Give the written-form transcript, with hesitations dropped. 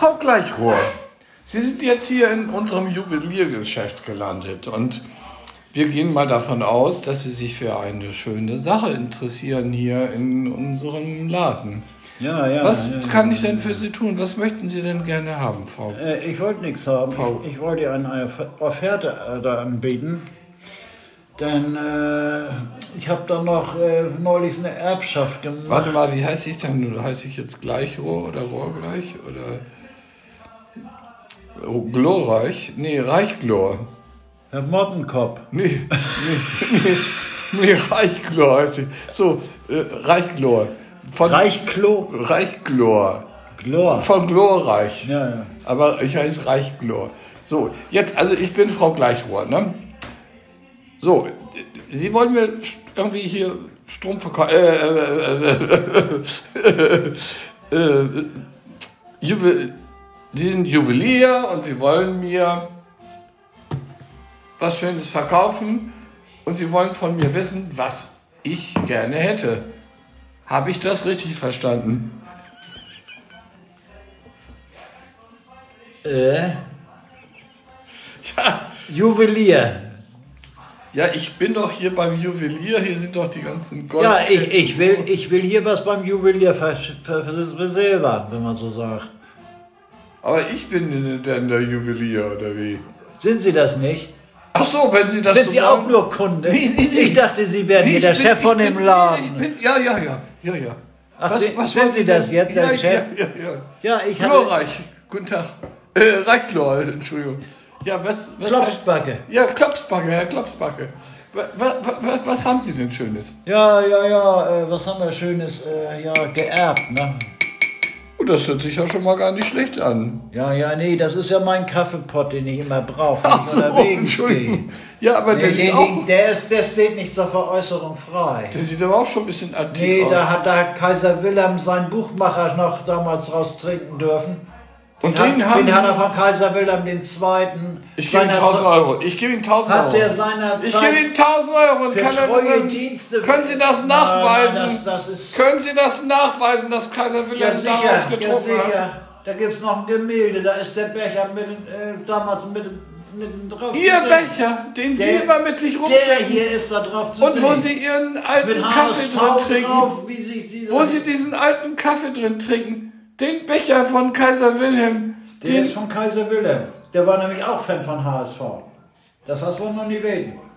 Frau Gleichrohr, Sie sind jetzt hier in unserem Juweliergeschäft gelandet und wir gehen mal davon aus, dass Sie sich für eine schöne Sache interessieren hier in unserem Laden. Ja. Was kann ich denn für Sie tun? Was möchten Sie denn gerne haben, Frau? Ich wollte nichts haben. Ich wollte ihr eine Offerte da anbieten. Denn ich habe dann noch neulich eine Erbschaft gemacht. Warte mal, wie heiße ich denn? Heiße ich jetzt Gleichrohr oder Rohrgleich? Oder Glorreich? Nee, Reichglor. Herr Mottenkopf. Nee, Reichglor heißt ich. So, Reichglor. Reichglor. Glor. Von Glorreich. Ja. Aber ich heiße Reichglor. So, jetzt, also ich bin Frau Gleichrohr, ne? So, Sie wollen mir irgendwie hier Strom verkaufen. Sie sind Juwelier und Sie wollen mir was Schönes verkaufen und Sie wollen von mir wissen, was ich gerne hätte. Habe ich das richtig verstanden? Ja. Juwelier. Ja, ich bin doch hier beim Juwelier, hier sind doch die ganzen Gold... Ja, ich will hier was beim Juwelier versilbern, wenn man so sagt. Aber ich bin denn der Juwelier, oder wie? Sind Sie das nicht? Ach so, wenn Sie das Sind so Sie sagen. auch nur Kunde? Nee. Ich dachte, Sie wären hier der Chef von dem Laden. Ja. Ach, Was sind Sie das jetzt, der Chef? Ja. Ja, ich habe... Glorreich, guten Tag. Reichglor, Entschuldigung. Ja, was Klopsbacke. Ja, Klopsbacke, Herr Klopsbacke. Was haben Sie denn Schönes? Ja, was haben wir Schönes? Geerbt, ne? Oh, das hört sich ja schon mal gar nicht schlecht an. Ja, nee, das ist ja mein Kaffeepott, den ich immer brauche, wenn ich unterwegs gehe. Ja, aber der sieht auch... Der steht nicht zur Veräußerung frei. Der sieht aber auch schon ein bisschen antik Nee, aus. da hat Kaiser Wilhelm seinen Buchmacher noch damals raus trinken dürfen. Und den hat er von Kaiser Wilhelm II. Ich gebe ihm 1.000 Euro. Ich gebe ihm 1.000 Euro. Hat der seiner Ich Zeit gebe ihm 1.000 Euro. Und für kann er treue sagen, Dienste... können Sie das nachweisen? Nein, das ist... Können Sie das nachweisen, dass Kaiser Wilhelm daraus getrunken hat? Da gibt es noch ein Gemälde, da ist der Becher damals mitten drauf. Ihr Becher, den Sie immer mit sich Der rumschleppen. hier ist da drauf zu sehen. Und wo Sie Ihren alten mit Kaffee drin trinken. Drauf, wo Sie diesen alten Kaffee drin trinken. Den Becher von Kaiser Wilhelm. Der ist von Kaiser Wilhelm. Der war nämlich auch Fan von HSV. Das hast du wohl noch nie wegen.